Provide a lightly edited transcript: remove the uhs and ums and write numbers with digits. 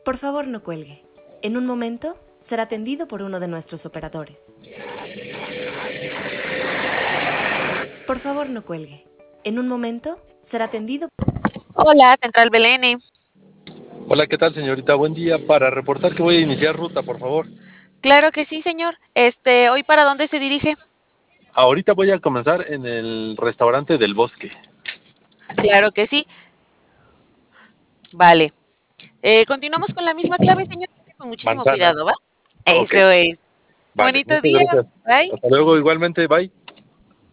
Por favor, no cuelgue. En un momento será atendido por uno de nuestros operadores. Por favor, no cuelgue. En un momento será atendido. Hola, Central Belén. Hola, ¿qué tal, señorita? Buen día. Para reportar que voy a iniciar ruta, por favor. Claro que sí, señor. ¿Hoy para dónde se dirige? Ahorita voy a comenzar en el restaurante del Bosque. Claro que sí. Vale. Continuamos con la misma clave, señor. Con muchísimo Manzana. cuidado, ¿va? Ok, Eso es. vale. Bonito Muchas día. gracias. Bye. Hasta luego, igualmente. Bye.